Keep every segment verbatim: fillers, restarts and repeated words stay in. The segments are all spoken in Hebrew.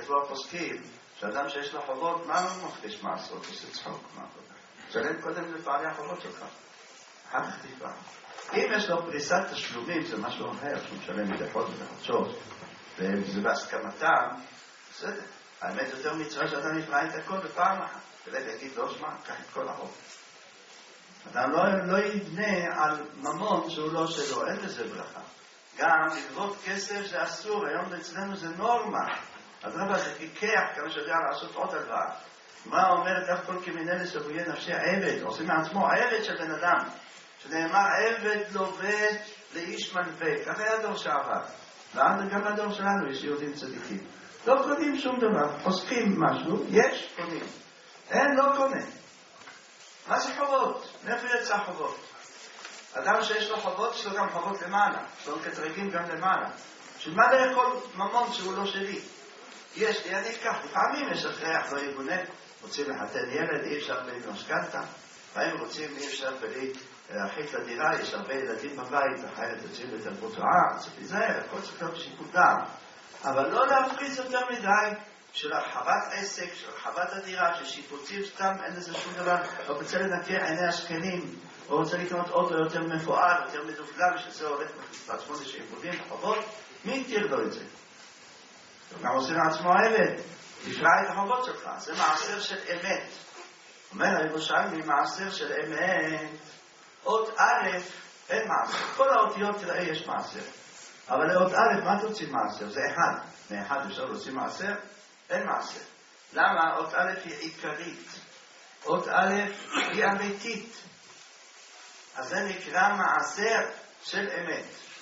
כבר פוסקים, שאדם שיש לו חובות, מה הוא מפריש מעשרות? עושה צחוק, מה עבודה? תשלם קודם לפעלי החובות שלך. אחר כך תפעל. אם יש לו פריסת תשלומים, זה משהו אחר, שהוא משלם מדי חודש וחודשות, וזה בהסכמתם, בסדר. האמת יותר מצווה שאדם יפרע את הכל בפעם אחת. ולך יגיד לו, שמע, קח את כל החוב. אדם לא, לא יבנה על ממון שהוא לא שלו, אין לזה ברכה. גם לגבות כסף זה אסור, היום אצלנו זה נורמה. אדרבה זה כיכח, כמה שיודע לעשות עוד דבר. מה אומרת אף כל כמיני לסבויי נפשי עבד? עושים מעצמו עבד של בן אדם. שנאמר עבד לובד לאיש מנווה. ככה היה הדור שעבר. וגם בדור שלנו יש יהודים צדיקים. לא קונים שום דבר. חוסכים משהו, יש קונים. אין, לא קונה. מה זה חובות? מאיפה יצא חובות? אדם שיש לו חובות, יש לו גם חובות למעלה. יש לו כתרגים גם למעלה. של מה דרך כל ממון שהוא לא שלי? יש לי, אני אקח. לפעמים יש הכרח לא יגונה. רוצים לחתן ילד, אי אפשר בלי משכנתה. לפעמים רוצים, אי אפשר בלי להחליט לדירה, יש הרבה ילדים בבית, אחרת יוצאים בתרבות רעה, צריך להיזהר, הכל צריך להיות בשיקול דעת. אבל לא להפחיד יותר מדי של הרחבת עסק, של הרחבת הדירה, של שיפוצים סתם, אין לזה שום דבר. או רוצה לנקר עיני השכנים, או רוצה לקנות אוטו יותר מפואר, יותר מדופלא, ושזה הולך מחליפת שמונה שעיבודים, חובות, מי יתיר לו את זה? גם עושה לעצמו עבד, תפרע את החובות שלך, זה מעשר של אמת. אומר הירושלמי, מעשר של אמת, אות א', אין מעשר. כל האותיות תראה יש מעשר. אבל לאות א', מה תוציא מעשר? זה אחד. מאחד אפשר להוציא מעשר? אין מעשר. למה? אות א' היא עיקרית. אות א' היא אמיתית. אז זה נקרא מעשר של אמת.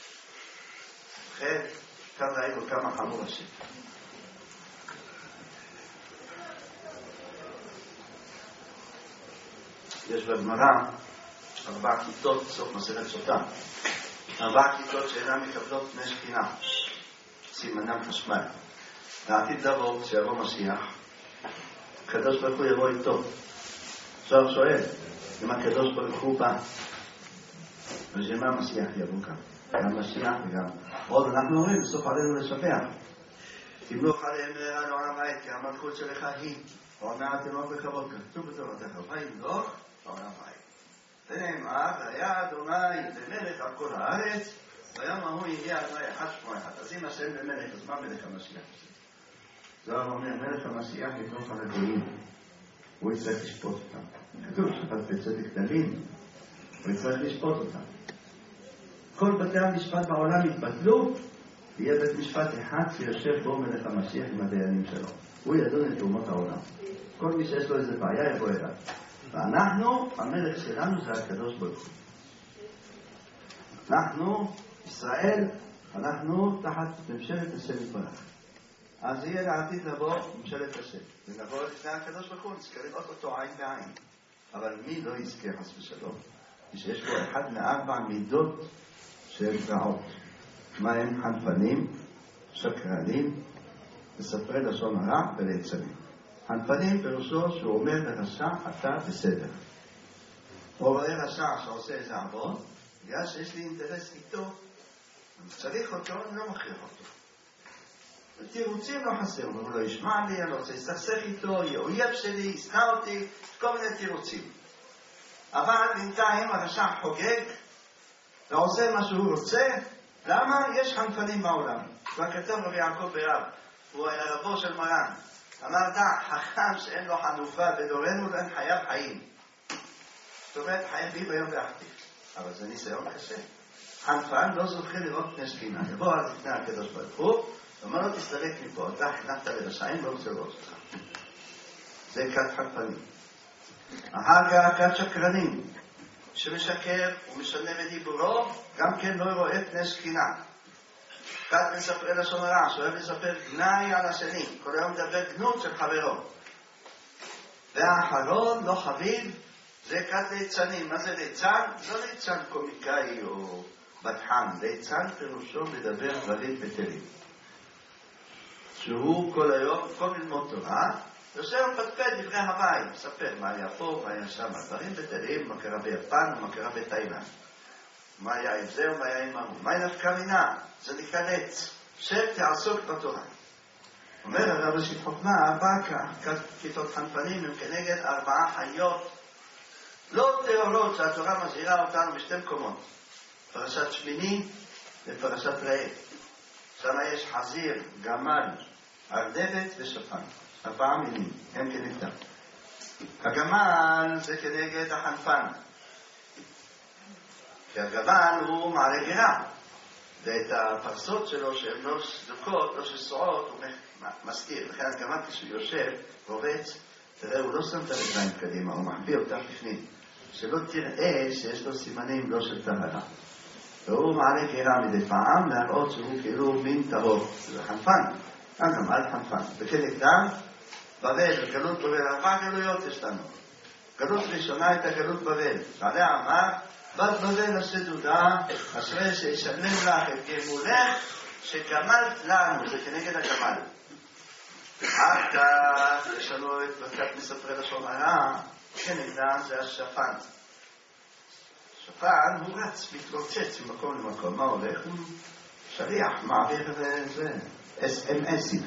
לכן, כאן ראינו כמה חמור השם. יש בגמרא ארבע כיתות בסוף מסכת סוטה. ארבע כיתות שאינן מקבלות פני שכינה. סימנם חשמל. לעתיד לבוא, כשיבוא משיח, הקדוש ברוך הוא יבוא איתו. עכשיו שואל, אם הקדוש ברוך הוא בא, ושמה המשיח יבוא כאן? גם משיח וגם... עוד אנחנו אומרים, בסוף עלינו לשבח. תמלוך עליהם נראה לעולם העד, כי המלכות שלך היא. עוד מעט תמלוך בכבוד, כתוב בתורתך, וימלוך לעולם העד. ונאמר, והיה אדוני במלך על כל הארץ, והיום ההוא יהיה אדוני אחד שמו אחד. אז אם השם במלך, אז מה מלך המשיח? זה אומר, מלך המשיח יתוך על הגויים. הוא יצטרך לשפוט אותם. כתוב שפט בצדק דלים, הוא יצטרך לשפוט אותם. כל בתי המשפט בעולם יתבטלו, ויהיה בית משפט אחד שיושב בו מלך המשיח עם הדיינים שלו. הוא ידון את אומות העולם. כל מי שיש לו איזה בעיה יבוא אליו. ואנחנו, המלך שלנו זה הקדוש ברוך הוא. אנחנו, ישראל, אנחנו תחת ממשלת השם יתברך. אז יהיה לעתיד לבוא ממשלת השם. ונבוא לפני הקדוש ברוך הוא, נזכה לראות אותו עין בעין. אבל מי לא יזכה חס ושלום? שיש בו אחד מארבע מידות של רעות. מה הם? חנפנים, שקרנים, מספרי לשון הרע וליצנים. חנפנים פירושו שהוא אומר לרשע, אתה בסדר. או רואה רשע שעושה איזה עבוד, בגלל שיש לי אינטרס איתו, אני צריך אותו, אני לא מכריח אותו. תירוצים לא חסר, הוא לא ישמע לי, אני רוצה להסתכסך איתו, יהיה אויב שלי, ישנא אותי, כל מיני תירוצים. אבל בינתיים הרשע חוגג, ועושה מה שהוא רוצה. למה? יש חנפנים בעולם. וכתב רבי יעקב ברב, הוא היה רבו של מרן. אמר דע, חכם שאין לו חנופה בדורנו, ואין חייב חיים. זאת אומרת, חיים בי ביום ואחתיך. אבל זה ניסיון קשה. חנפן לא זוכה לראות פני שכינה. יבוא אז לפני הקדוש ברוך הוא, ואומר לו, תסתלק מפה, אתה חנפת לרשעים, לא רוצה לראות שלך. זה כת חנפנים. אחר כך כת שקרנים, שמשקר ומשנה בדיבורו, גם כן לא רואה פני שכינה. כת מספר לשון הרע, שאוהב לספר גנאי על השני, כל היום מדבר גנות של חברו. והאחרון, לא חביב, זה כת ליצנים. מה זה ליצן? לא ליצן קומיקאי או בטחן. ליצן פירושו מדבר דברים בטלים. שהוא כל היום, כל ללמוד תורה, יושב ופטפט דברי הוואי, מספר מה היה פה, מה היה שם, דברים בטלים, מה קרה ביפן ומה קרה בתאילנד. מה היה עם זה ומה היה עם ההוא. מה נפקא מינה? זה נקרא לץ. שב תעסוק בתורה. אומר הרב ראשית חוכמה, ארבע כיתות חנפנים הם כנגד ארבעה חיות לא טהורות שהתורה מזהירה אותנו בשתי מקומות, פרשת שמיני ופרשת ראה. שם יש חזיר, גמל, ארנבת ושפן, ארבעה מינים, הם כנגדם. הגמל זה כנגד החנפן, כי הגמל הוא מעלה גרה, ואת הפרסות שלו שהן לא סדוקות, לא שסועות, הוא מסתיר. לכן הגמל כשהוא יושב, רובץ, תראה, הוא לא שם את הרגליים קדימה, הוא מחביא אותם בפנים, שלא תראה שיש לו סימנים לא של טהרה. והוא מעלה גרה מדי פעם להראות שהוא כאילו מין טהור, זה חנפן, הגמל חנפן. וכנגדם, בבל, גלות בבל, ארבע גלויות יש לנו. גלות ראשונה הייתה גלות בבל, שעליה אמר, בת בבל השדודה, אשרי שישלם לך את גמולך שגמלת לנו, זה כנגד הגמל. אחר כך יש לנו את ברכת מספרי לשון הרע, כנגדם זה השפן. שפן הוא רץ, מתרוצץ ממקום למקום, מה הולך? הוא שליח, מעביר וזה, אס אם אסים.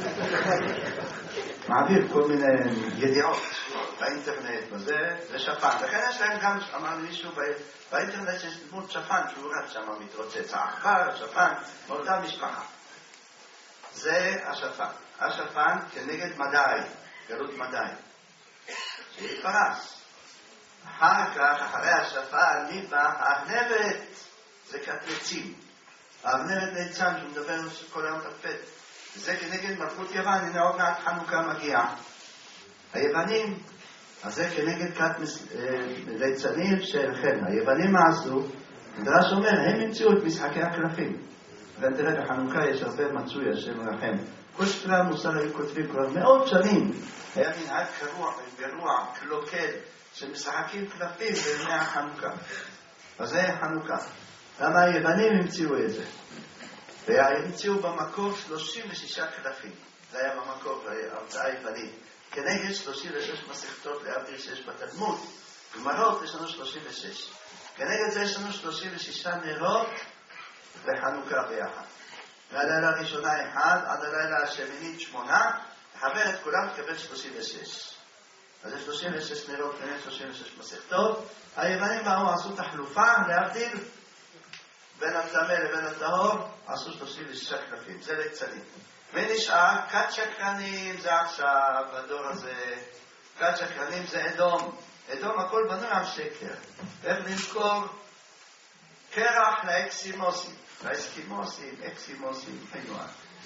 מעביר כל מיני ידיעות באינטרנט וזה, זה שפן. לכן יש להם גם, אמר מישהו באינטרנט שיש דמות שפן, שהוא רץ שם מתרוצץ. העכבר, השפן, מאותה משפחה. זה השפן. השפן כנגד מדי, גלות מדי. שהיא פרס. אחר כך, אחרי השפן, נדבך, הארנבת זה קטלצים. הארנבת ליצן, שהוא מדבר כל היום תפת. זה כנגד מלכות יוון, הנה עוד מעט חנוכה מגיע. היוונים, אז זה כנגד כת ליצנים שלכם. היוונים מה עשו? מדרש אומר, הם המציאו את משחקי הקלפים. ותראה, בחנוכה יש הרבה מצוי השם לכם. כל ספרי המוסר היו כותבים כבר מאות שנים. היה מנהג קרוע, גרוע, קלוקל, שמשחקים קלפים בימי החנוכה. אז זה חנוכה. למה היוונים המציאו את זה? והמציאו במקור שלושים ושישה קלפים. זה היה במקור, ההרצאה היוונית. כנגד שלושים ושש מסכתות להבדיל שיש בתלמוד. גמרות יש לנו שלושים ושש. כנגד זה יש לנו שלושים ושישה נרות בחנוכה ביחד. והלילה הראשונה אחד, עד הלילה השמינית שמונה, לחבר את כולם תקבל שלושים ושש. אז יש שלושים ושש נרות כנגד שלושים ושש מסכתות. היוונים באו עשו תחלופה להבדיל בין הטמא לבין הטהור, עשו שלושים ושישה קלפים. זה ליצנים. ונשאר כת שקרנים, זה עכשיו בדור הזה. כת שקרנים זה אדום. אדום הכל בנוי על שקר. איך למכור קרח לאקסימוסים. לאסקימוסים, אקסימוסים, חיואה.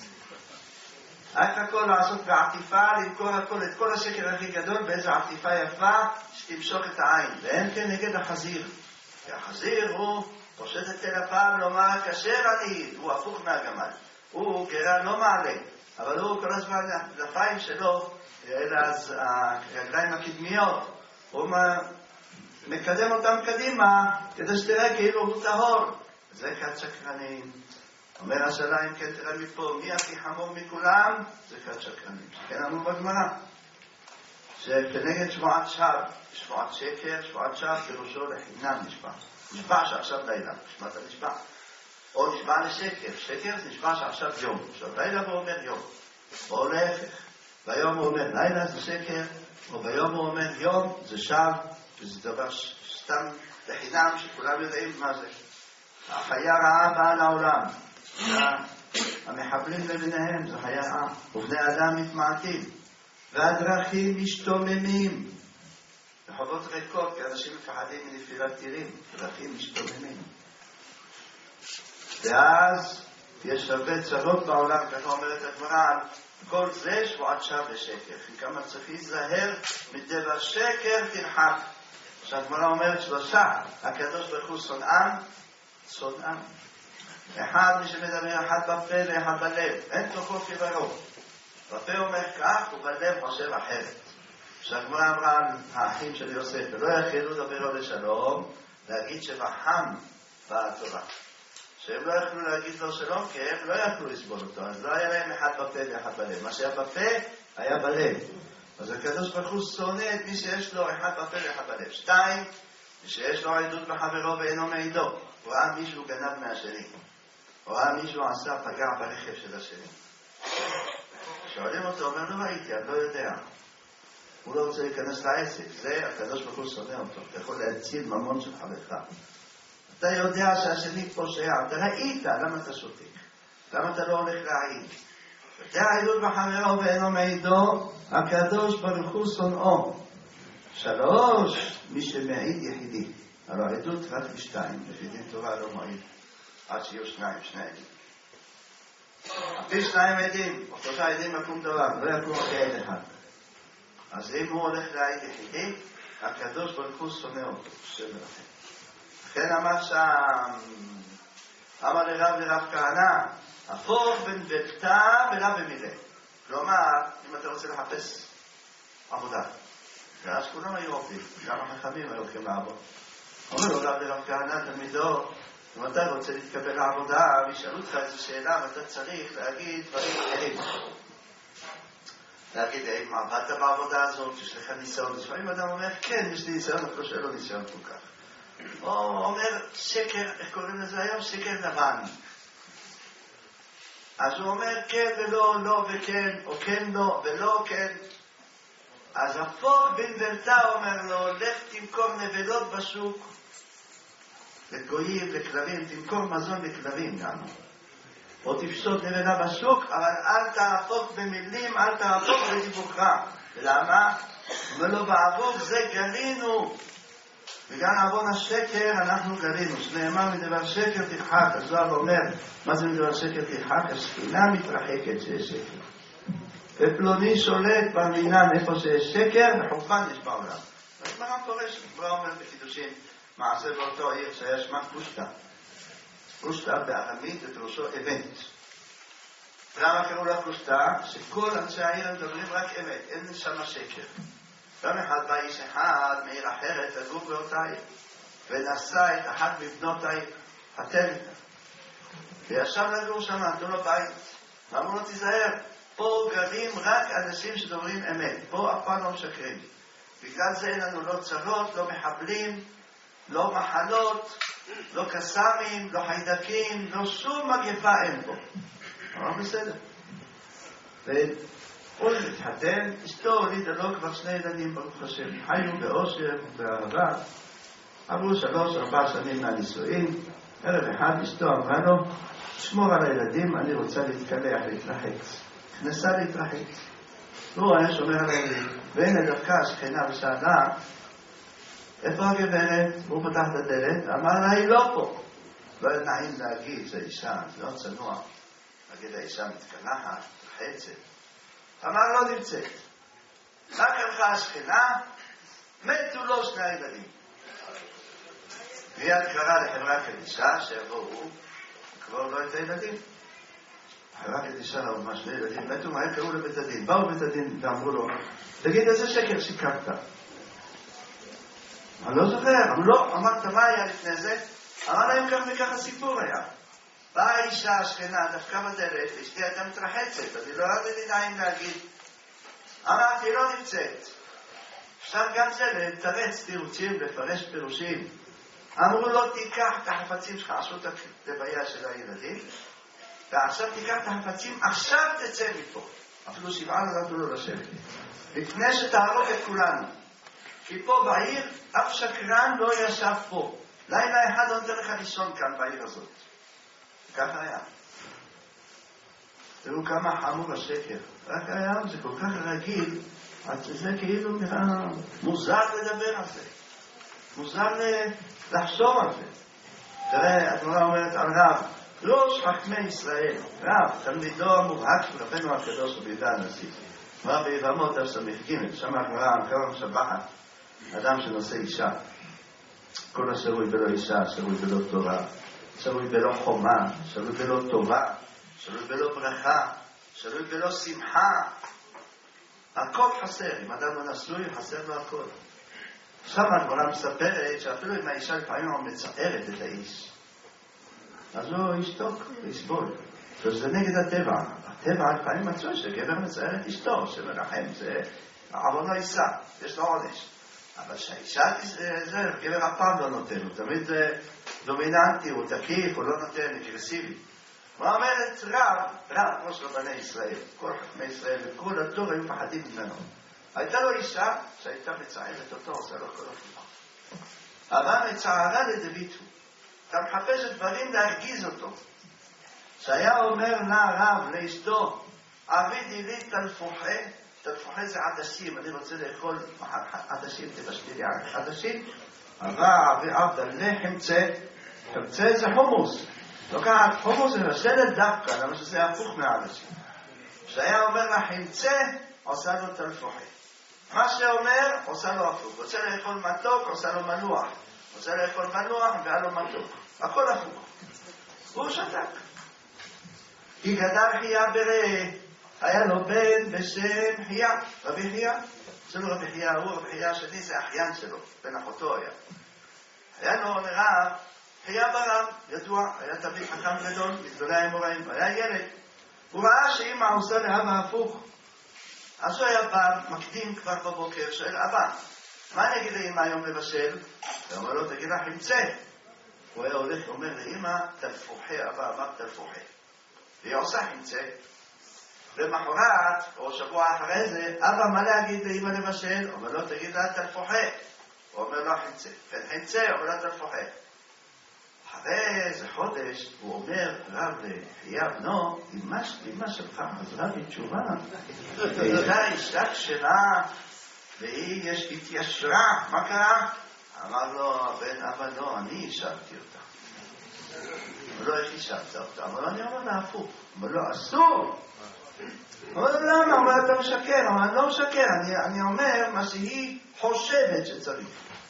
רק הכל לעשות בעטיפה, למכור הכל, את כל השקר הכי גדול, באיזו עטיפה יפה שתמשוך את העין. ואין כנגד החזיר. כי החזיר הוא פושט את תל הפעם לומר, כאשר אני, הוא הפוך מהגמל. הוא גרה לא מעלה, אבל הוא כל הזמן, הדפיים שלו, אלה אז הרגליים הקדמיות, הוא מקדם אותם קדימה, כדי שתראה כאילו הוא טהור. זה כת שקרנים. אומר השאלה אם כן תראה מפה, מי הכי חמור מכולם? זה כת שקרנים. שכן אמרו בגמרא. שכנגד שבועת שווא, שבועת שקר, שבועת שווא, פירושו לחינם נשבע. נשבע שעכשיו לילה, נשבעת נשבע. או נשבע לשקר, שקר זה נשבע שעכשיו יום. עכשיו לילה הוא אומר יום. או להפך. ביום הוא אומר לילה זה שקר, או ביום הוא אומר יום זה שווא, וזה דבר סתם לחינם שכולם יודעים מה זה. החיה רעה באה לעולם. המחבלים לביניהם זה חיה רעה. ובני אדם מתמעטים. והדרכים משתוממים. רחובות ריקות, כי אנשים מפחדים מנפילת טילים. דרכים משתוממים. ואז יש הרבה צרות בעולם, ככה אומרת הגמרא, כל זה שבועת שווא ושקר. כמה צריך להיזהר מדבר שקר תרחק. שהגמרא אומרת שלושה, הקדוש ברוך הוא שונאם, שונאם. אחד מי שמדבר אחד בפה ואחד בלב, אין תוכו כברו. בפה אומר כך ובלב חושב אחרת. שהגמרא אמרה על האחים של יוסף, ולא יכלו דברו לשלום, להגיד שבחם בתורה. שהם לא יכלו להגיד לו שלום, כי הם לא יכלו לסבול אותו, אז לא היה להם אחד בפה ואחד בלב. מה שהיה בפה, היה בלב. אז הקדוש ברוך הוא שונא את מי שיש לו אחד בפה ואחד בלב. שתיים, מי שיש לו עדות בחברו ואינו מעידו. הוא ראה מישהו גנב מהשני. הוא ראה מישהו עשה פגע ברכב של השני. שואלים אותו, אומר, לא ראיתי, אני לא יודע. הוא לא רוצה להיכנס לעסק, זה הקדוש ברוך הוא שונא אותו. אתה יכול להציל ממון של חברך. אתה יודע שהשני פושע, אתה ראית, למה אתה שותק? למה אתה לא הולך להעיד? אתה העדות בחברו ואינו מעידו, הקדוש ברוך הוא שונאו. שלוש, מי שמעיד יחידי. הלוא העדות רק בשתיים, לפי דין תורה לא מעיד. עד שיהיו שניים, שני עדים. אפי שניים עדים, או שלושה עדים יקום דבר, לא יקום כעד אחד. אז אם הוא הולך להעיד יחידי, הקדוש ברוך הוא שונא אותו, שם לכם. לכן אמר שם, אמר לרב לרב כהנא, הפוך בין בלתה ולה במילה. כלומר, אם אתה רוצה לחפש עבודה, ואז כולם היו עובדים, גם החכמים היו הולכים לעבוד. אומר לו רב לרב כהנא, תלמידו, אם אתה רוצה להתקבל לעבודה, וישאלו אותך איזו שאלה, ואתה צריך להגיד דברים אחרים. להגיד, האם עבדת בעבודה הזאת, יש לך ניסיון? לפעמים אדם אומר, כן, יש לי ניסיון, אבל לא שאין לו ניסיון כל כך. או אומר, שקר, איך קוראים לזה היום? שקר לבן. אז הוא אומר, כן ולא, לא וכן, או כן לא, ולא כן. אז הפוך בן בלתה אומר לו, לך תמכור נבלות בשוק, לגויים, לכלבים, תמכור מזון לכלבים גם. או תפשוט נבלה בשוק, אבל אל תהפוך במילים, אל תהפוך בדיבורך. ולמה? אומר לו, בעבור זה גרינו. וגם עוון השקר אנחנו גרינו. שנאמר מדבר שקר תרחק. הזוהר אומר, מה זה מדבר שקר תרחק? השכינה מתרחקת שיש שקר. ופלוני שולט במינן איפה שיש שקר, וחורבן יש בעולם. אז מה קורש? כבר אומר בקידושים, מעשה באותו עיר שהיה שמה פושטה. פושטה בארמית ופירושו אמת. למה קראו לה פושטה? שכל אנשי העיר מדברים רק אמת, אין שם שקר. פעם אחד בא איש אחד מעיר אחרת לגור באותה עיר, ונשא את אחת מבנות העיר, חתן איתה. וישב לגור שם, נתנו לו בית, ואמרו לו תיזהר, פה גרים רק אנשים שדוברים אמת, פה אף פעם לא משקרים. בגלל זה אין לנו לא צרות, לא מחבלים, לא מחלות, לא קסמים, לא חיידקים, לא שום מגפה אין פה. אמר בסדר. והוא התחתן, אשתו הולידה לו כבר שני ילדים ברוך השם, חיו באושר ובאהבה, עברו שלוש ארבע שנים מהנישואין, ערב אחד אשתו אמרה לו, שמור על הילדים, אני רוצה להתקלח, להתרחץ. נכנסה להתרחץ. והוא היה שומר על הילדים, והנה דווקא השכנה ושאלה, איפה הגברת? הוא פתח את הדלת, אמר לה, היא לא פה. לא היה נעים להגיד, זה אישה, זה לא צנוע. להגיד, האישה מתקלחת, מתרחצת. אמר, לא נמצאת. רק הלכה השכנה, מתו לו שני הילדים. מיד קרא לחברה קדישה, שיבואו, כבר לא את הילדים. חברה קדישה לא ממש שני ילדים, מתו מהר קראו לבית הדין. באו בית הדין ואמרו לו, תגיד, איזה שקר שיקרת? אני לא זוכר, אבל לא, אמרת מה היה לפני זה? אמר להם כך וכך הסיפור היה. באה האישה השכנה, דווקא בדלת, אשתי הייתה מתרחצת, אז היא לא ידעתי נעים להגיד. אמרתי, לא נמצאת. עכשיו גם זה, לתרץ תירוצים, לפרש פירושים. אמרו לו, תיקח את החפצים שלך, עשו את הלוויה של הילדים, ועכשיו תיקח את החפצים, עכשיו תצא מפה. אפילו שבעה נתנו לו לשבת. לפני שתהרוג את כולנו. כי פה בעיר, אף שקרן לא ישב פה. לילה אחד לא נותן לך לישון כאן בעיר הזאת. ככה היה. תראו כמה חמור השקר. רק היה, זה כל כך רגיל, עד שזה כאילו מוזר לדבר על זה. מוזר לחשוב על זה. תראה, התורה אומרת על רב, ראש חכמי ישראל, רב, תלמידו המובהק של רבנו הקדוש רבי יהודה הנשיא. מה ביבמות הסמיך ג' שם הגמרא, כמה משבחת, אדם שנושא אישה. כל השרוי בלא אישה, שרוי בלא תורה, שרוי בלא חומה, שרוי בלא טובה, שרוי בלא ברכה, שרוי בלא שמחה. הכל חסר, אם אדם לא נשוי, חסר לו הכל. שם הגמרא מספרת שאפילו אם האישה לפעמים מצערת את האיש, אז הוא ישתוק ויסבול. זה נגד הטבע. הטבע לפעמים מצוי שגבר מצער את אשתו, שמרחם, זה עוון לא יישא, יש לו עונש. אבל שהאישה זה, גבר אף פעם לא נותן, הוא תמיד דומיננטי, הוא תקיף, הוא לא נותן, אגרסיבי. ואומרת רב, רב, ראש רבני ישראל, כל חכמי ישראל, וכל הדור היו פחדים ממנו. הייתה לו אישה שהייתה מצערת אותו, עושה לו כל הפוך. אבל מצערה לדביתו. אתה מחפש את דברים להרגיז אותו. שהיה אומר לה רב לאשתו, עבידי לי תלפוחה, תלפוחה זה עדשים, אני רוצה לאכול עדשים, תבשלי לי עדשים, אבל עבדה לחמצה, חמצה זה חומוס. לוקחת חומוס ומבשלת דווקא, למה שזה הפוך מהעדשים. שהיה אומר לה חמצה, עושה לו תלפוחה. מה שאומר, עושה לו הפוך. רוצה לאכול מתוק, עושה לו מלוח. רוצה לאכול מלוח, והיה לו מתוק. הכל הפוך. הוא שתק. כי גדל חייה בראה, היה לו בן בשם חייה, רבי חייה. שלו רבי חייה הוא, רבי חייה השני זה אחיין שלו, בן אחותו היה. היה לו לרב, חייה ברב, ידוע, היה תמיד חכם גדול, מגדולי האמוראים, היה ילד. הוא ראה שאמא עושה לאבא הפוך. אז הוא היה בא, מקדים כבר בבוקר, שואל, אבא, מה אני אגיד לאמא היום לבשל? הוא אומר לו, תגיד לה חמצה. הוא היה הולך ואומר לאמא, תלפוחה, אבא אמר תלפוחה. והיא עושה חמצה. ומחרת, או שבוע אחרי זה, אבא מה להגיד לאמא לבשל? הוא אומר לו, תגיד לה תלפוחה. הוא אומר לו חמצה. כן, חמצה, הוא אומר לה תלפוחה. אחרי איזה חודש, הוא אומר רב לחייה בנו, אמא שלך חזרה בתשובה. והייתה אישה כשרה, והיא התיישרה. מה קרה? אמר לו הבן, אבא לא, אני השבתי אותה. הוא לא, איך השבת אותה? אמר לו, אני אומר לה הפוך. אמר לו, אסור. אמר לו, למה? אמר לו, אתה משקר. אמר לו, אני לא משקר, אני אומר מה שהיא חושבת שצריך.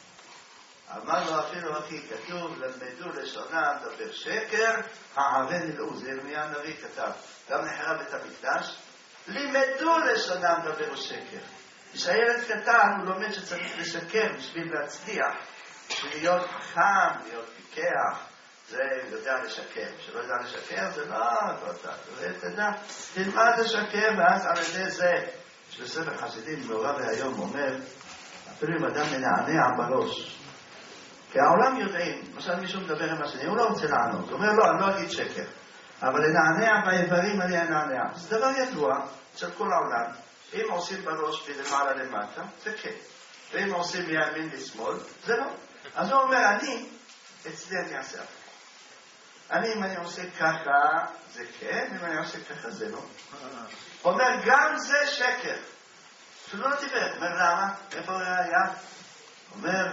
אמר לו אפילו הכי כתוב, למדו לשונם דבר שקר, העבן אלו, זה ירמיה הנביא כתב, גם נחרב את המקדש, לימדו לשונם דבר שקר. כשהילד קטן הוא לומד שצריך לשקר בשביל להצליח, בשביל להיות חכם, להיות פיקח, זה יודע לשקר. שלא יודע לשקר זה לא, אתה יודע, תלמד לשקר, ואז על ידי זה, שבספר חסידים מעורב היום אומר, אפילו אם אדם מנענע בראש, כי העולם יודעים, למשל מישהו מדבר עם השני, הוא לא רוצה לענות, הוא אומר לא, אני לא אגיד שקר, אבל לנענע באיברים אני אנענע. זה דבר ידוע של כל העולם, אם עושים בראש מלמעלה למטה, זה כן, ואם עושים מימין לשמאל, זה לא. אז הוא אומר, אני, אצלי אני אעשה הפוך. אני, אם אני עושה ככה, זה כן, אם אני עושה ככה, זה לא. הוא אומר, גם זה שקר. שלא לא תיבר, הוא אומר, למה? איפה הוא היה? הוא אומר,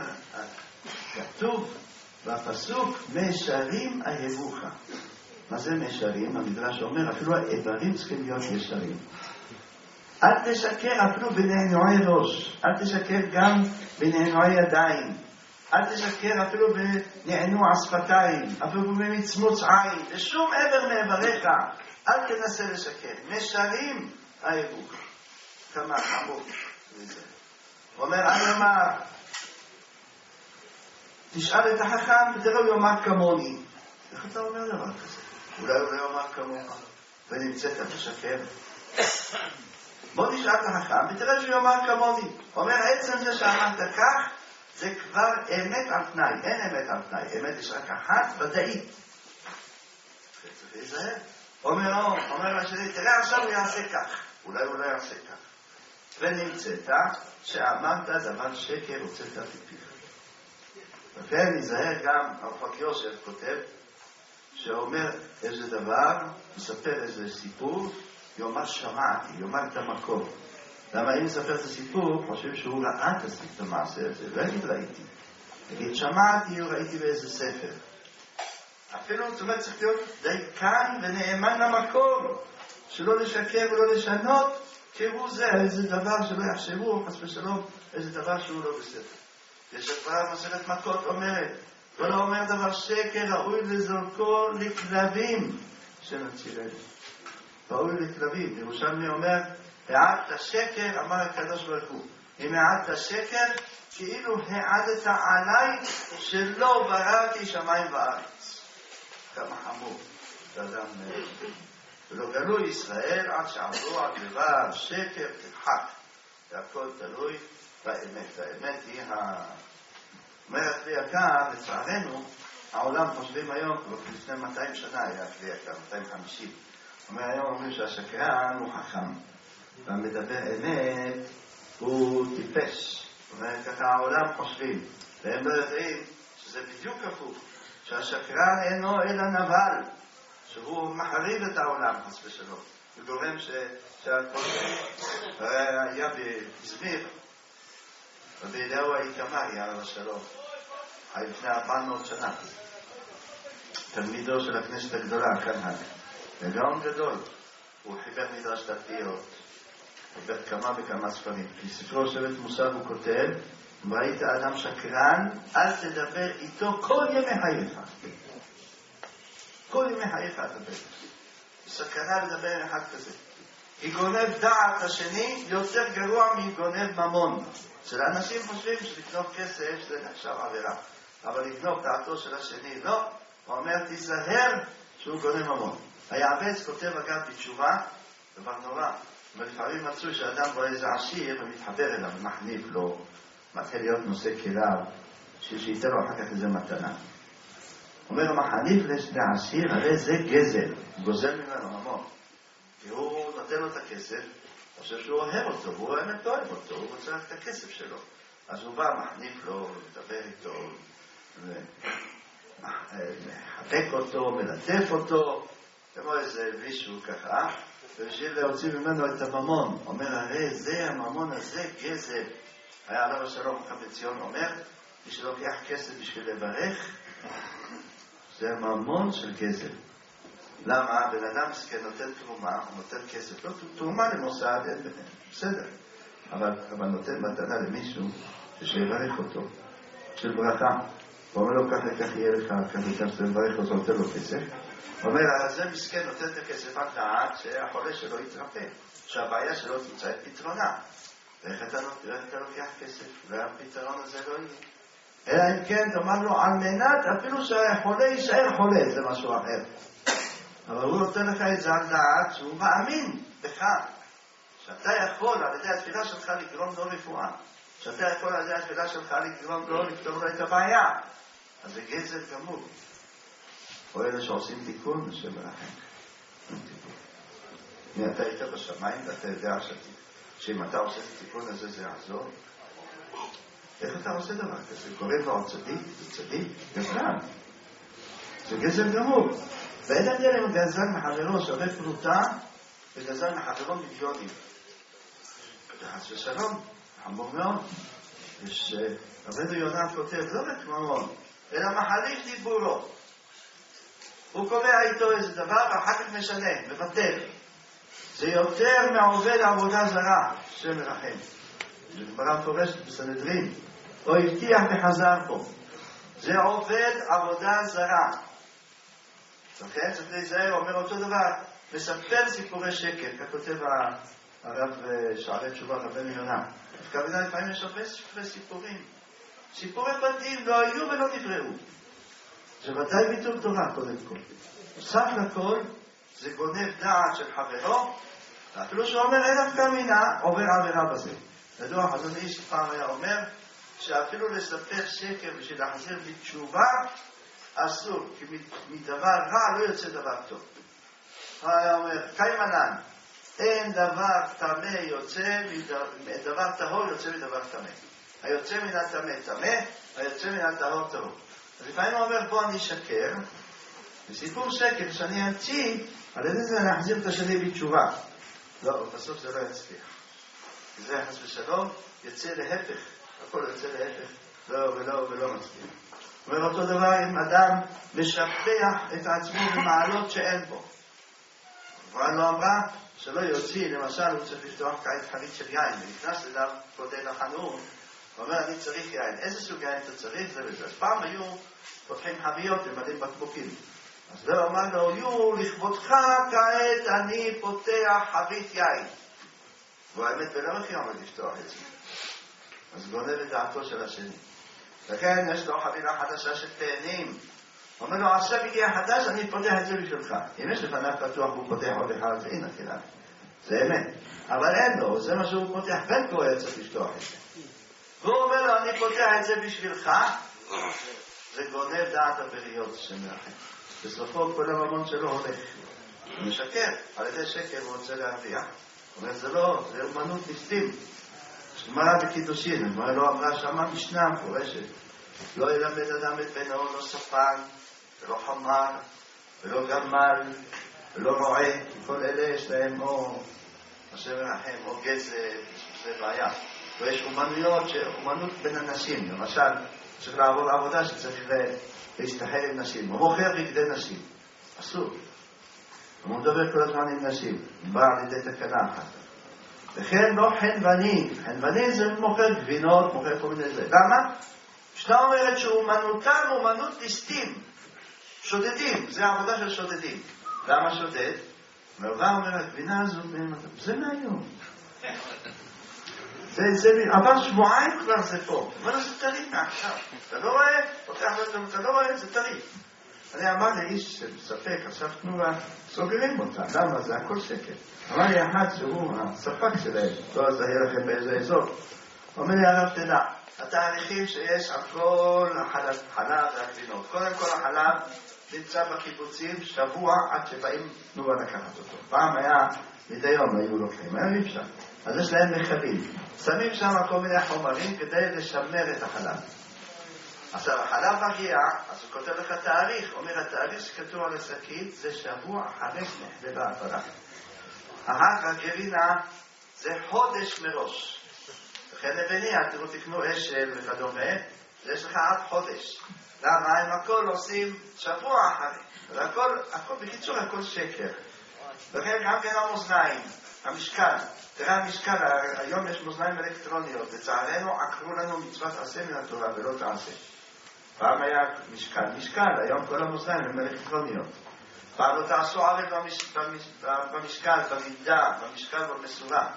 כתוב בפסוק, משרים אהבוך. מה זה משרים? המדרש אומר, אפילו האיברים צריכים להיות ישרים. אל תשקר אפילו בנענועי ראש, אל תשקר גם בנענועי ידיים, אל תשקר אפילו בנענוע שפתיים, אפילו במצמוץ עין, בשום עבר מעבריך, אל תנסה לשקר. משרים אהבוך. כמה חמור. הוא אומר, אני אמר, תשאל את החכם ותראה הוא יאמר כמוני. איך אתה אומר דבר כזה? אולי הוא לא יאמר כמוך ונמצאת לשקר. בוא נשאל את החכם ותראה שהוא יאמר כמוני. הוא אומר, עצם זה שאמרת כך, זה כבר אמת על תנאי. אין אמת על תנאי. אמת יש רק אחת ודאית. צריך להיזהר. הוא אומר, אומר לשני, תראה עכשיו הוא יעשה כך. אולי הוא לא יעשה כך. ונמצאת שאמרת דבר שקר הוצאת מפיך. וכן נזהר גם, הרב יוסף כותב, שאומר איזה דבר, מספר איזה סיפור, יאמר שמעתי, יאמר את המקור. למה אם מספר את הסיפור, חושב שהוא ראה את המעשה הזה, לא יגיד ראיתי. יגיד שמעתי או ראיתי באיזה ספר. אפילו זאת אומרת צריך להיות דייקן ונאמן למקור, שלא לשקר ולא לשנות, כי הוא זה, איזה דבר שלא יחשבו, חס ושלום, איזה דבר שהוא לא בסדר. יש הפרעה מסרת מכות אומרת, ולא אומר דבר שקר, ראוי לזרקו לכלבים שנצילנו. ראוי לכלבים. ירושלמי אומר, העדת שקר, אמר הקדוש ברוך הוא. אם העדת שקר, כאילו העדת עליי שלא בראתי שמיים וארץ. כמה חמור. אדם ולא גלו ישראל עד שעברו עד דבר שקר תרחק. והכל תלוי באמת. האמת היא, אומרת לי הכאן, לצערנו, העולם חושבים היום, לפני מאתיים שנה היה כלי יקר, מאתיים וחמישים. אומר היום אומרים שהשקרן הוא חכם, והמדבר אמת הוא טיפש. זאת אומרת, ככה העולם חושבים, והם לא יודעים שזה בדיוק הפוך, שהשקרן אינו אלא נבל, שהוא מחריב את העולם, חס ושלום. הוא גורם שהכל היה בזמיר, ובידיהו העיקמרי, עליו השלום, חי לפני ארבע מאות שנה. תלמידו של הכנסת הגדולה, כנהג. וגאון גדול. הוא חיבר מדרש תלפיות. חיבר כמה וכמה ספרים. בספרו שבט מוסר הוא כותב, אם ראית אדם שקרן, אל תדבר איתו כל ימי חייך. כל ימי חייך תדבר. סכנה לדבר עם אחד כזה. היא גונב דעת השני יותר גרוע מגונב ממון. של אנשים חושבים שלקנות כסף זה נחשב עבירה. אבל לגנוב דעתו של השני לא. הוא אומר, תיזהר שהוא גונב ממון. היעבץ כותב אגב בתשובה, דבר נורא. ולפעמים מצאו שאדם רואה איזה עשיר ומתחבר אליו, מחניף לו, מתחיל להיות נושא כליו, שייתן לו אחר כך איזה מתנה. אומר, המחניף לעשיר, הרי זה גזל, גוזל ממנו ממון. כי הוא נותן לו את הכסף, חושב שהוא אוהב אותו, והוא באמת לא אוהב אותו, הוא רוצה את הכסף שלו. אז הוא בא, מחניף לו, מדבר איתו, מחבק אותו, מלטף אותו, כמו איזה מישהו ככה, ובשביל להוציא ממנו את הממון. אומר, הרי זה, הממון הזה, גזל. היה עליו השלום חפץ ציון אומר, מי שלוקח כסף בשביל לברך, זה הממון של גזל. למה? בן אדם מסכן נותן תרומה, הוא נותן כסף, לא תרומה למוסד, אין ביניהם, בסדר. אבל, אבל נותן מתנה למישהו, שיברך אותו, של ברכה. הוא אומר לו, ככה כך יהיה לך, ככה כך לברך אותו, נותן לו כסף. הוא אומר, זה מסכן נותן את הכסף עד דעת שהחולה שלו יתרפא, שהבעיה שלו תמצא את פתרונה. ואיך אתה, אתה לוקח כסף, והפתרון הזה לא יהיה. אלא אם כן, תאמר לו, על מנת, אפילו שהחולה יישאר חולה, זה משהו אחר. אבל הוא נותן לך את זה על דעת שהוא מאמין בך, שאתה יכול על ידי התפילה שלך לגרום לו רפואה, שאתה יכול על ידי התפילה שלך לגרום לו לפתור לו את הבעיה. אז זה גזל גמור. או אלה שעושים תיקון, השם מרחם. אם אתה היית בשמיים ואתה יודע שאם אתה עושה את התיקון הזה זה יעזור, איך אתה עושה דבר כזה? קוראים לו צדיק, זה צדיק, גזלן. זה גזל גמור. ואין הבדל אם גזל מחברו שווה פרוטה וגזל מחברו מיליונים. חס ושלום, חמור מאוד. יש רבנו יונה כותב, לא רק ממון, אלא מחליף דיבורו. הוא קובע איתו איזה דבר ואחר כך משנה, מבטל. זה יותר מעובד עבודה זרה, השם מרחם. זה גמרא מפורשת בסנהדרין. או הבטיח וחזר פה. זה עובד עבודה זרה. לכן צריך להיזהר, אומר אותו דבר, מספר סיפורי שקר, כך כותב הרב שערי תשובה, רבנו יונה. וכמובן לפעמים יש הרבה ספרי סיפורים. סיפורי בתים לא היו ולא נבראו. זה ודאי ביטול תורה קודם כל. נוסף לכל, זה גונב דעת של חברו, ואפילו שאומר אין אף מינה, עובר עבירה בזה. ידוע, חזון איש פעם היה אומר, שאפילו לספר שקר בשביל להחזיר בתשובה, אסור, כי מדבר רע לא יוצא דבר טוב. הוא היה אומר, קיימנן, אין דבר טמא יוצא, דבר טהור יוצא מדבר טמא. היוצא מן הטמא טמא, היוצא מן הטהור טהור. אז לפעמים הוא אומר, בוא אני אשקר, וסיפור שקר שאני אמציא, על ידי זה נחזיר את השני בתשובה. לא, בסוף זה לא יצליח. כי זה חס ושלום, יצא להפך, הכל יוצא להפך, לא ולא ולא מצליח. אומר אותו דבר אם אדם משפח את עצמו במעלות שאין בו. אבל לא אמרה שלא יוציא, למשל הוא צריך לפתוח כעת חבית של יין, ונכנס אליו קודם לחנות, הוא אומר אני צריך יין, איזה סוג יין אתה צריך? זה וזה. אז פעם היו פותחים חביות ומלאים בקבוקים. אז לא אמר לו, יו, לכבודך כעת אני פותח חבית יין. והוא האמת בלא הכי עומד לפתוח את זה. אז גונב את דעתו של השני. וכן יש לו חבילה חדשה של תאנים. הוא אומר לו, עכשיו הגיע חדש, אני פותח את זה בשבילך. אם יש לפניו פתוח, הוא פותח עוד אחד, הנה תראה. זה אמת. אבל אין לו, זה מה שהוא פותח, בן כה צריך לפתוח את זה. והוא אומר לו, אני פותח את זה בשבילך, זה גונב דעת הבריות שמאחד. בסופו כל הממון שלו הולך. הוא משקר, על ידי שקר הוא רוצה להרוויח. הוא אומר, זה לא, זה אומנות ליסטים. גמרא בקידושין, הגמרא לא אמרה שמה משנה מפורשת. לא ילמד אדם את בנו, לא ספן, ולא חמר, ולא גמל, ולא רועה. כל אלה יש להם או השם מרחם, או גזל, זה בעיה. ויש אומנויות, אומנות בין אנשים. למשל, צריך לעבור עבודה שצריך להסתחל עם נשים. הוא מוכר בגדי נשים. אסור. הוא מדבר כל הזמן עם נשים. בא על ידי תקנה אחת. וכן לא חנווני. חנווני זה מוכר גבינות, מוכר כל מיני זה. למה? משנה אומרת שאומנותם אומנות ליסטים. שודדים. זה העבודה של שודדים. למה שודד? והרבה אומר, הגבינה הזאת, זה מהיום. זה, זה, אבל שבועיים כבר זה פה. אבל זה טרי מעכשיו. אתה לא רואה? פותח אותם, אתה לא רואה? זה טרי. אני אמר לאיש שספק, עכשיו תנובה, סוגרים אותה. למה? זה הכל שקר. אמר לי אחד שהוא הספק שלהם. לא אז היה לכם באיזה אזור. אומר לי הרב תדע, התהליכים שיש על כל החלב, חלב והגבינות. קודם כל החלב נמצא בקיבוצים שבוע עד שבאים תנובה לקחת אותו. פעם היה, מדי יום היו לוקחים. היה לי אפשר. אז יש להם מחלים. שמים שם כל מיני חומרים כדי לשמר את החלב. עכשיו, החלב מגיע, אז הוא כותב לך תאריך. אומר, התאריך שכתוב על השקית זה שבוע אחרי שנחלבה הפרה. אחר הגבינה זה חודש מראש. לכן לבני, אתם תקנו אשל וכדומה, יש לך עד חודש. למה? הם הכל עושים שבוע אחרי. והכל, הכל, בקיצור, הכל שקר. לכן גם כן המאזניים, המשקל. תראה המשקל, היום יש מאזניים אלקטרוניות. לצערנו, עקרו לנו מצוות עשה מן התורה ולא תעשה. פעם היה משקל, משקל, היום כל המאזניים הם אלקטרוניות. פעם לא תעשו ערב במש, במש, במשקל, במידה, במשקל במסורה.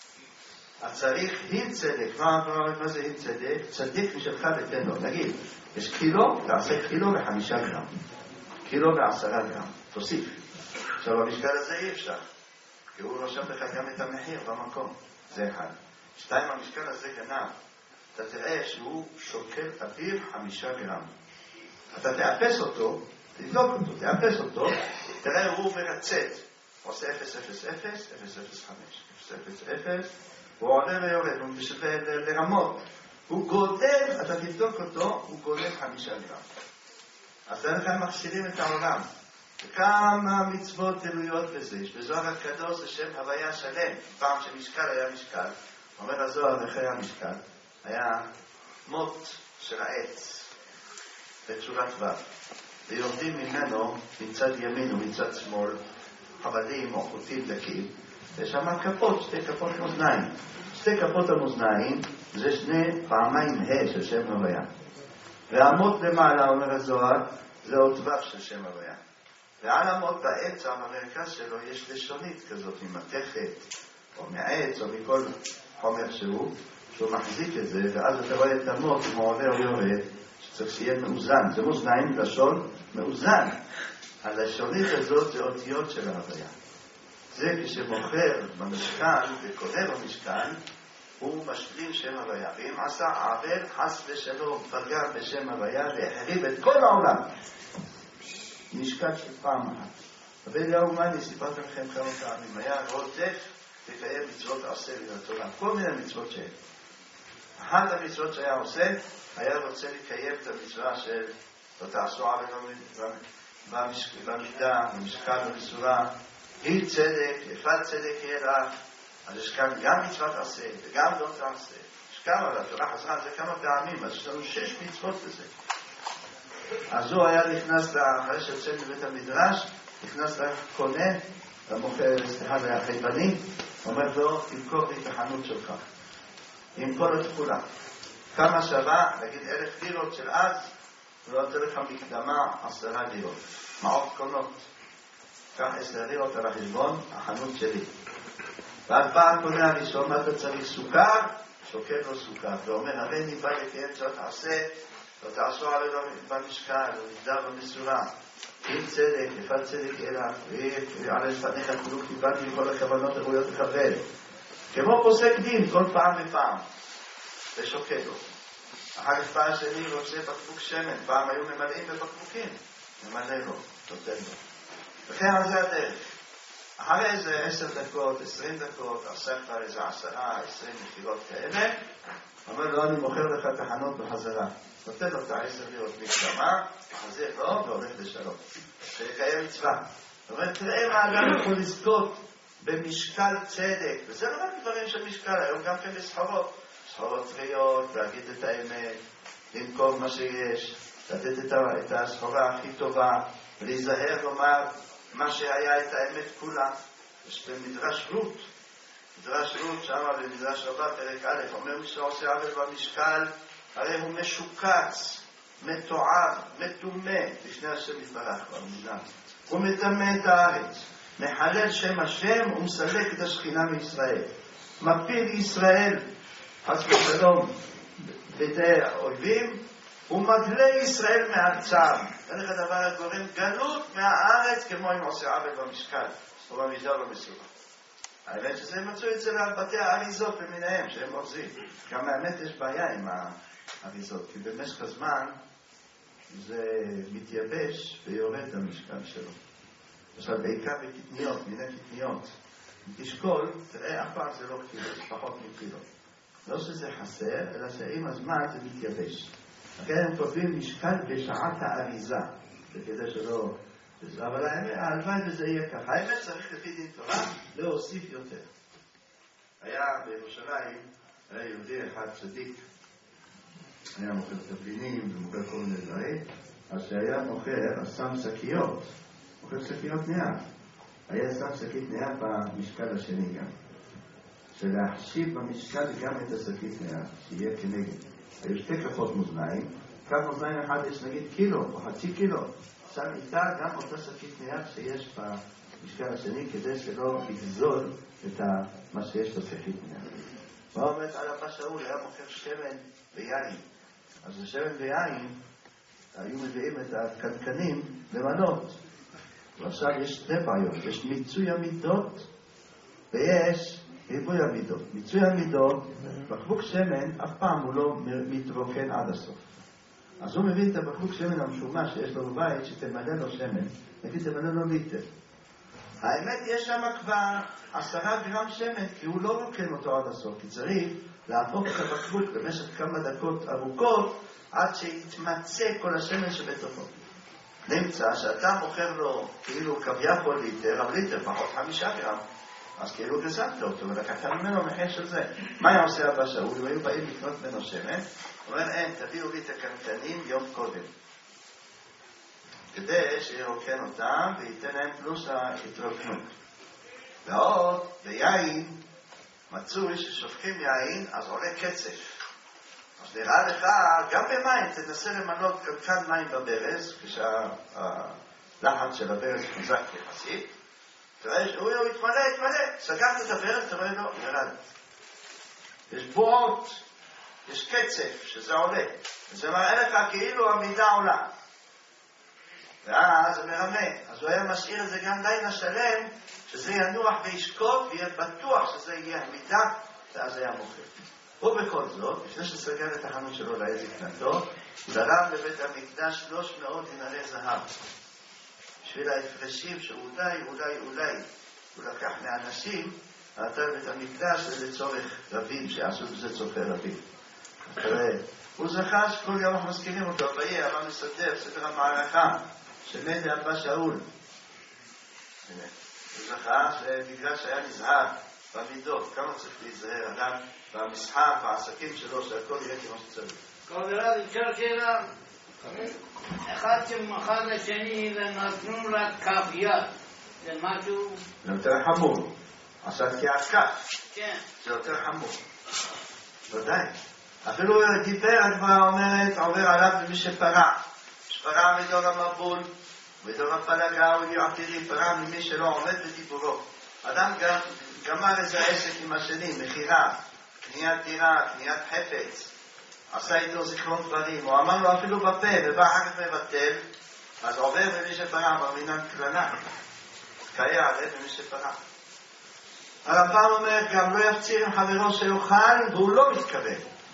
אז צריך היל צדק. מה, מה זה היל צדק? צדיק משלך ותן לו. נגיד, יש קילו, תעשה קילו וחמישה גרם. קילו ועשרה גרם. תוסיף. עכשיו, במשקל הזה אי אפשר. כי הוא רושם לך גם את המחיר במקום. זה אחד. שתיים, המשקל הזה גנב. אתה תראה שהוא שוקל אביר חמישה גרם. אתה תאפס אותו, תבדוק אותו, תאפס אותו, תראה הוא מרצת. הוא עושה אפס אפס אפס, אפס אפס חמש, אפס אפס אפס, הוא עולה ויורד, הוא משווה לרמות. הוא גודל, אתה תבדוק אותו, הוא גודל חמישה גרם. אז לכן מכשירים את העולם. וכמה מצוות תלויות בזה. יש בזוהר הקדוש זה שם הוויה שלם. פעם שמשקל היה משקל, אומר הזוהר אחרי המשקל, היה מוט של העץ בצורת ו' ויורדים ממנו מצד ימין ומצד שמאל חבדים או חוטים דקים, ושם כפות, שתי כפות מאזניים. שתי כפות המאזניים זה שני פעמיים ה' של שם הוויה. והמוט למעלה, אומר הזוהר, זה עוד ו' של שם הוויה. ועל המוט בעץ, המרכז שלו, יש לשונית כזאת ממתכת או מעץ או מכל חומר שהוא, שהוא מחזיק את זה, ואז אתה רואה את המוט כמו עולה או יורד, שצריך שיהיה מאוזן. זה מאזניים לשון מאוזן. הלשונית הזאת זה אותיות של ההוויה. זה כשמוכר במשכן וקונה במשכן, הוא משלים שם הוויה. ואם עשה עוול, חס ושלום, פגע בשם הוויה והחריב את כל העולם. נשקט של פעם אחת. אבל האומני, סיפרתי לכם כמה פעמים, היה רודף לקיים מצוות עשה מן התורה. כל מיני מצוות שהן. אחת המצוות שהיה עושה, היה רוצה לקיים את המצווה של לא תעשו עוול במידה, במשקל, במשורה, היל צדק, יפת צדק יהיה לך. אז יש כאן גם מצוות עשה וגם לא תעשה. יש כמה, והתורה חזרה על זה כמה פעמים, אז יש לנו שש מצוות לזה. אז הוא היה נכנס לאחרי שיוצא מבית המדרש, נכנס לקונה, למוכר, סליחה, לחייבני, אומר לו, תמכור לי את החנות שלך. עם כל התכולה. כמה שווה, נגיד אלף לירות של אז, הוא נותן לך מקדמה עשרה לירות. מעות קונות. קח עשר לירות על החשבון, החנות שלי. ואז בא הקונה הראשון, מה אתה צריך? סוכר? שוקל לו סוכר. ואומר, הרי ניבא לקיים זאת עשה, לא תעשו עליו במשקל, לא נגדר במסורה. אם צדק, יפת צדק אליו, ועל לפניך כולו קיבלתי לכל הכוונות הראויות לקבל. כמו פוסק דין, כל פעם ופעם. ושוקל לו. אחר כך פעם שני רוצה בקבוק שמן, פעם היו ממלאים בבקבוקים, ממלא לו, נותן לו. וכן על זה הדרך. אחרי איזה עשר דקות, עשרים דקות, עשה כבר איזה עשרה, עשרים נפילות כאלה, אומר לו, אני מוכר לך תחנות בחזרה. נותן לו את העשר לירות מקדמה, מחזיר לו והולך לשלום. שיקיים מצווה. זאת אומרת, תראה מה האדם יכול לזכות במשקל צדק. וזה לא רק דברים של משקל, היום גם כן בסחורות. סחורות טריות, להגיד את האמת, למכור מה שיש, לתת את הסחורה הכי טובה, ולהיזהר לומר מה שהיה את האמת כולה. יש במדרש רות, מדרש רות שם במדרש רבה פרק א', אומר מי שעושה עוול במשקל, הרי הוא משוקץ, מתועב, מתומה, לפני השם יתברך במדינה. הוא מטמא את הארץ, מחלל שם השם ומסלק את השכינה מישראל. מפיל ישראל, חס ושלום, בידי האויבים, ומגלה ישראל מארצם. אין לך דבר הגורם גלות מהארץ כמו אם עושה עוול במשקל, או במשדר במסורה. האמת שזה מצוי אצל בתי האריזות למיניהם, שהם עוזרים. גם האמת יש בעיה עם האריזות, כי במשך הזמן זה מתייבש ויורד המשקל שלו. עכשיו, בעיקר בקטניות, מיני קטניות. אם תשקול, תראה, אף פעם זה לא קילו, זה פחות מקילו. לא שזה חסר, אלא שעם הזמן זה מתייבש. לכן הם כותבים משקל בשעת האריזה, כדי שלא... אבל הלוואי וזה יהיה ככה. האמת צריך לפי דין תורה להוסיף יותר. היה בירושלים, היה יהודי אחד צדיק, היה מוכר תבלינים ומוכר כל מיני דברים, אז שהיה מוכר, אז שם שקיות, מוכר שקיות נייר. היה שם שקית נייר במשקל השני גם. שלהחשיב במשקל גם את השקית נייר, שיהיה כנגד. היו שתי כפות מאזניים, כף מאזניים אחד יש נגיד קילו או חצי קילו. שם איתה גם אותה שקית נייר שיש במשקל השני, כדי שלא יגזול את מה שיש בשקית נייר. מה אומרת על אבא שאול? היה מוכר שמן ויין. אז לשמן ויין היו מביאים את הקנקנים למנות. ועכשיו יש שתי בעיות. יש מיצוי המידות ויש ריבוי המידות. מיצוי המידות, בקבוק שמן אף פעם הוא לא מתרוקן עד הסוף. אז הוא מבין את הבקבוק שמן המשומש שיש לו בבית, שתמלא לו שמן, נגיד תמלא לו ליטר. האמת יש שם כבר עשרה גרם שמן, כי הוא לא רוקן אותו עד הסוף, כי צריך להפוך את הבקבוק במשך כמה דקות ארוכות, עד שיתמצא כל השמן שבתוכו. נמצא שאתה מוכר לו כאילו כביכול ליטר, אבל ליטר פחות חמישה גרם, אז כאילו גזמת אותו ולקחת ממנו מחיר של זה. מה היה עושה אבא שאול? אם היו באים לקנות ממנו שמן, הוא אומר, אין, תביאו לי את הקנקנים יום קודם, כדי שירוקן אותם וייתן להם פלוס ההתרוקנות. ועוד, ביין, מצוי ששופכים יין, אז עולה קצף. אז נראה לך, גם במים, תנסה למנות קנקן מים בברז, כשהלחץ של הברז חזק יחסית, תראה שהוא יתמלא, יתמלא, סגרת את הברז, תראה לו, ירד. יש בועות, יש קצף שזה עולה, וזה מראה לך כאילו המידה עולה. ואז זה מרמה, אז הוא היה משאיר את זה גם לילה שלם, שזה ינוח וישקוט, ויהיה בטוח שזה יהיה המידה, ואז היה מוכר. ובכל זאת, לפני שסגר את החנות שלו לעז לקנתו, הוא דרם לבית המקדש שלוש מאות דינרי זהב. בשביל ההפרשים שאולי, אולי, אולי, הוא לקח מאנשים, נתן לבית המקדש לצורך רבים, שעשו בזה צורכי רבים. הוא זכה שכל יום אנחנו מזכירים אותו, ויהיה, אבל מסדר, סדר המערכה, שמת לאבא שאול. הוא זכה שבגלל שהיה נזהר במידות, כמה צריך להיזהר אדם במסחר, בעסקים שלו, שהכל יהיה כמו שצריך. כבוד הרב, אפשר שאלה? אחד שמחר לשני ונתנו רק כף יד, זה משהו... זה יותר חמור. עכשיו כעקף. כן. זה יותר חמור. ודאי. אפילו דיבר, הגמרא אומרת, עובר עליו למי שפרע. שפרע מדור המבול, מדור הפלגה, הוא יעתירי, פרע ממי שלא עומד בדיבורו. אדם גם גמר איזה עסק עם השני, מחירה, קניית דירה, קניית חפץ, עשה איתו זיכרון דברים, הוא אמר לו אפילו בפה, ובא אחר כך מבטל, אז עובר במי שפרע, במינן קלנה, קהיה עליו במי שפרע. הרמב"ם אומר, גם לא יפציר עם חברו שיוכל, והוא לא מתכוון.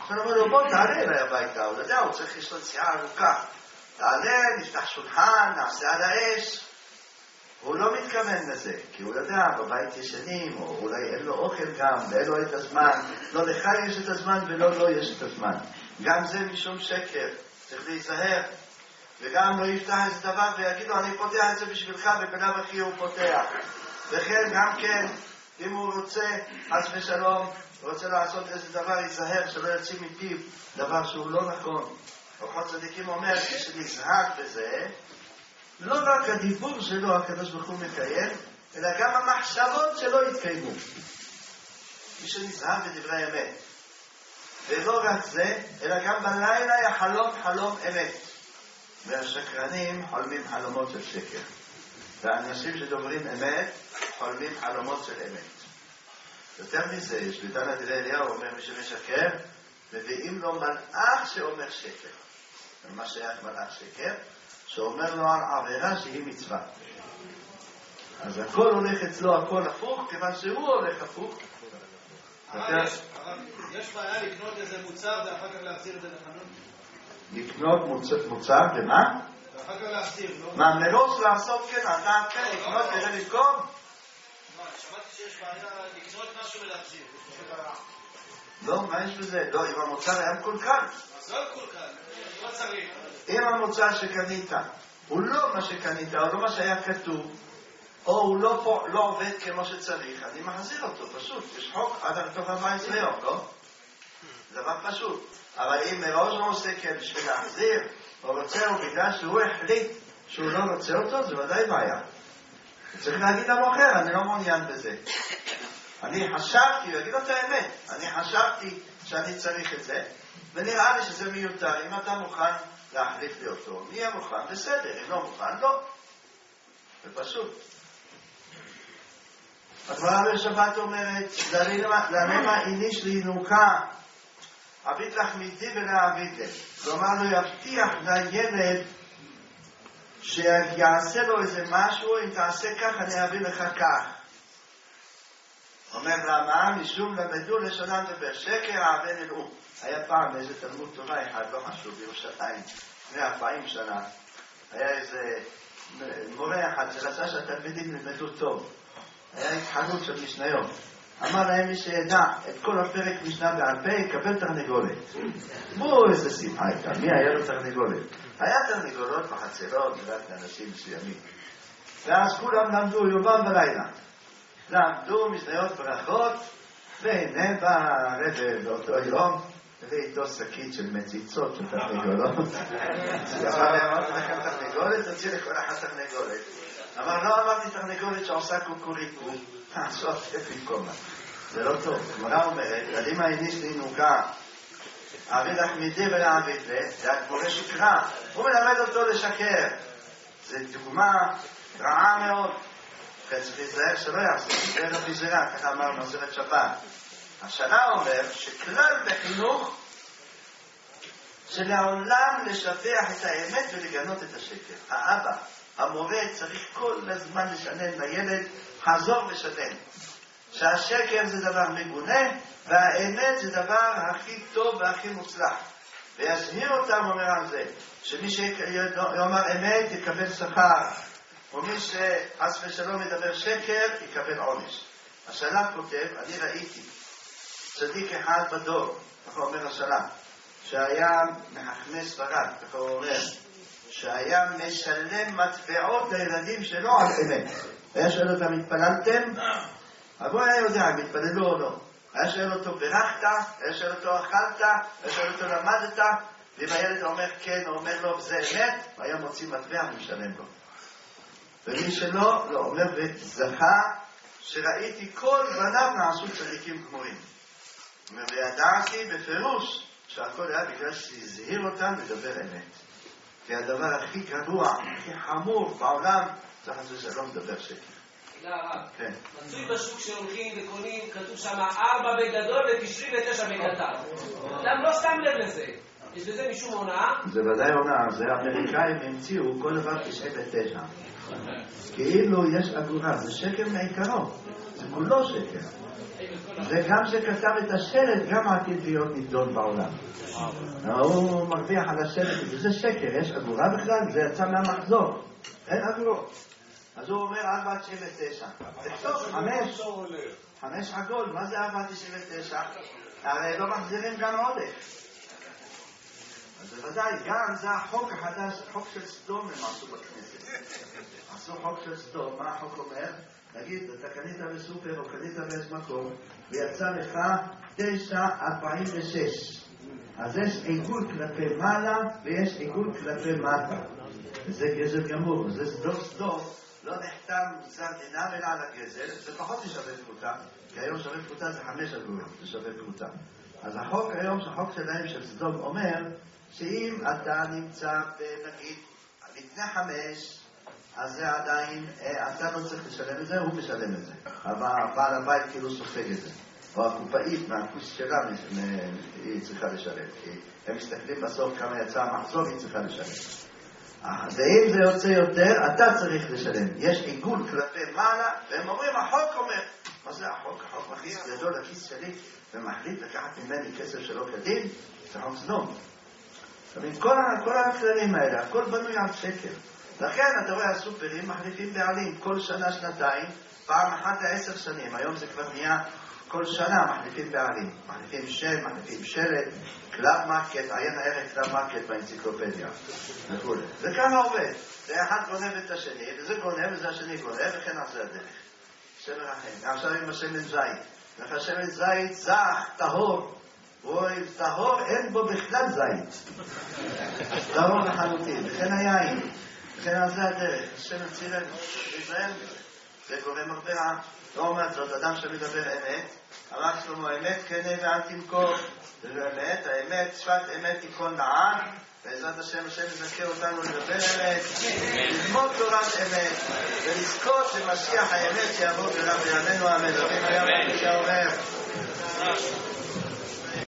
אני אומר לו, בוא תעלה אליי הביתה, הוא יודע, הוא צריך לשתות סיעה ארוכה. תעלה, נפתח שולחן, נעשה על האש. הוא לא מתכוון לזה, כי הוא יודע, בבית ישנים, או אולי אין לו אוכל גם, ואין לו את הזמן. לא לך יש את הזמן ולא לו יש את הזמן. גם זה משום שקר, צריך להיזהר. וגם לא יפתח איזה דבר ויגיד לו, אני פותח את זה בשבילך, ובלב אחי הוא פותח. וכן, גם כן, אם הוא רוצה, חס ושלום, רוצה לעשות איזה דבר, ייזהר, שלא יוצא מפיו דבר שהוא לא נכון. אורחות צדיקים אומר, כשנזהר בזה, לא רק הדיבור שלו הקדוש ברוך הוא מקיים, אלא גם המחשבות שלו יתקיימו. מי שנזהר בדברי אמת. ולא רק זה, אלא גם בלילה יחלום חלום אמת. והשקרנים חולמים חלומות של שקר. והאנשים שדוברים אמת, חולמים חלומות של אמת. יותר מזה, יש בתנא דבי אליהו אומר מי שמשקר, מביאים לו מלאך שאומר שקר. ומה שייך מלאך שקר? שאומר לו על עבירה שהיא מצווה. אז הכל הולך אצלו, הכל הפוך, כיוון שהוא הולך הפוך. יש בעיה לקנות איזה מוצר ואחר כך להחזיר את זה לחנות? לקנות מוצר, ומה? ואחר כך להחזיר, לא? מה, מראש לעשות כן, אתה כן, לקנות כדי לתקום? שמעתי שיש בעיה לקנות משהו ולהחזיר. לא, מה יש בזה? לא, אם המוצר היה מקולקל. אז לא מקולקל, לא צריך. אם המוצר שקנית הוא לא מה שקנית, או לא מה שהיה כתוב, או הוא לא, פה, לא עובד כמו שצריך, אני מחזיר אותו, פשוט. יש חוק עד תוך ארבע עשרה יום, לא? דבר פשוט. אבל אם מראש הוא עושה כן בשביל להחזיר, או רוצה הוא בגלל שהוא החליט שהוא לא רוצה אותו, זה ודאי בעיה. צריך להגיד למוכר, אני לא מעוניין בזה. אני חשבתי, להגיד לו את האמת, אני חשבתי שאני צריך את זה, ונראה לי שזה מיותר. אם אתה מוכן להחליף לי אותו, מי יהיה מוכן? בסדר, אם לא מוכן, לא. זה פשוט. הגמרא בשבת אומרת, למה איניש להינוקה, עבית לך מידי ולעבית לך. כלומר, לא יבטיח לילד שיעשה לו איזה משהו, אם תעשה כך, אני אביא לך כך. אומר למה? משום למדו לשונם דבר שקר, עבן אלו. היה פעם איזה תלמוד תורה אחד, לא חשוב, בירושלים, לפני ארבעים שנה. היה איזה מורה אחד שרצה שהתלמידים ילמדו טוב. היה התחלות של משניות. אמר להם מי שידע את כל הפרק משנה בעל פה, יקבל תרנגולת. בואו איזה שמחה הייתה, מי היה לו תרנגולת? היה תרנגולות בחצרות, רק לאנשים מסוימים. ואז כולם למדו יומם ולילה. למדו משניות ברכות, והנה בא הרב באותו יום, ואיתו שקית של מציצות של תרנגולות. אמר להם, אמרתי לכם תרנגולת, תוציא לכל אחת תרנגולת. אמר, לא אמרתי תרנגולת שעושה קוקוריקו, תעשות במקומה. זה לא טוב. גמרא אומרת, קדימה איניש להינוקה, אביא לך מידי ולעבית לה, זה הגמורה שקרא. הוא מלמד אותו לשקר. זו דוגמה רעה מאוד. צריך להיזהר שלא יעשה, זה רבי זירא, ככה אמר מסכת שבת. השנה אומר שכלל בחינוך שלעולם לשבח את האמת ולגנות את השקר. האבא, המורה צריך כל הזמן לשנן לילד, חזור ושנן. שהשקר זה דבר מגונה, והאמת זה דבר הכי טוב והכי מוצלח. ויזהיר אותם אומר על זה, שמי שיאמר אמת יקבל שכר, ומי שחס ושלום מדבר שקר יקבל עונש. השלח כותב, אני ראיתי צדיק אחד בדור, ככה אומר השלח, שהיה מחכמי ספרד, ככה הוא אומר, שהיה משלם מטבעות לילדים שלו על אמת. היה שואל אותם, התפללתם? אבל הוא היה יודע, מתפללו או לא. היה שואל אותו, ברכת? היה שואל אותו, אכלת? היה שואל אותו, למדת? ואם הילד אומר כן, הוא אומר לו, זה אמת, הוא היה מוציא מטבע ומשלם לו. ומי שלא, לא, אומר, וזכה שראיתי כל בניו נעשו צדיקים גמורים. וידעתי בפירוש שהכל היה בגלל שהזהיר אותם לדבר אמת. כי הדבר הכי גרוע, הכי חמור בעולם, זה חסר שלא מדבר שקר. תודה רב. כן. מצוי בשוק שהולכים וקונים, כתוב שם ארבע בגדול ותשעים ותשע בקטן. אדם לא שם לב לזה. יש בזה משום הונאה? זה ודאי הונאה. זה האמריקאים המציאו כל דבר תשעים ותשע. כאילו יש אגורה, זה שקר מעיקרו. זה כולו שקר. וגם שכתב את השלט, גם עתיד להיות נידון בעולם. הוא מרוויח על השלט, וזה שקר, יש אגורה בכלל, זה יצא מהמחזור. אין אגורות. אז הוא אומר ארבע תשעים ותשע. תכתוב, חמש. חמש עגול, מה זה ארבע תשעים ותשע? הרי לא מחזירים גם עודף. אז בוודאי, גם זה החוק החדש, חוק של סדום הם עשו בכנסת. עשו חוק של סדום, מה החוק אומר? נגיד, אתה קנית בסופר או קנית באיזה מקום, ויצא לך תשע ארבעים ושש. אז יש עיגול כלפי מעלה ויש עיגול כלפי מטה. וזה גזל גמור, זה סדום סדום. לא נחתם גזר דינם אלא על הגזל, זה פחות משווה פרוטה, כי היום שווה פרוטה זה חמש אגורות, זה שווה פרוטה. אז החוק היום, החוק שלהם של סדום אומר, שאם אתה נמצא נגיד לפני חמש, אז זה עדיין, אתה לא צריך לשלם את זה, הוא משלם את זה. הבעל הבית כאילו סופג את זה. או הקופאית מהכוס שלה היא צריכה לשלם, כי הם מסתכלים בסוף כמה יצא המחזור, היא צריכה לשלם. ואם זה יוצא יותר, אתה צריך לשלם. יש עיגול כלפי מעלה, והם אומרים, החוק אומר, מה זה החוק? החוק מכניס ידו לכיס שלי, ומחליט לקחת ממני כסף שלא כדין, זה חוק סדום. כל, כל הכללים האלה, הכל בנוי על שקר. לכן אתה רואה, הסופרים מחליפים בעלים כל שנה, שנתיים, פעם אחת לעשר שנים. היום זה כבר נהיה כל שנה מחליפים בעלים. מחליפים שם, מחליפים שלט, קלאב מרקט, עיין הערך קלאב מרקט באנציקלופדיה. וכו'. זה ככה עובד. זה אחד גונב את השני, וזה גונב וזה השני גונב, וכן על זה הדרך. שמן אחר. עכשיו עם השמן זית. לך שמן זית זך, טהור. בואי, טהור אין בו בכלל זית. טהור לחלוטין. וכן היין. וכן על זה הדרך. השמן צילם בישראל. זה גורם הרבה רע. לא אומר זאת, אדם שמדבר אמת. אמר שלמה, האמת כנה ואל תמכור. זה לא אמת, האמת, שפת אמת תיכון נעם. בעזרת השם, השם יזכה אותנו לדבר אמת, ללמוד תורת אמת, ולזכות למשיח האמת שיבוא ברב בימינו אמן. רבים היה מה שאומר.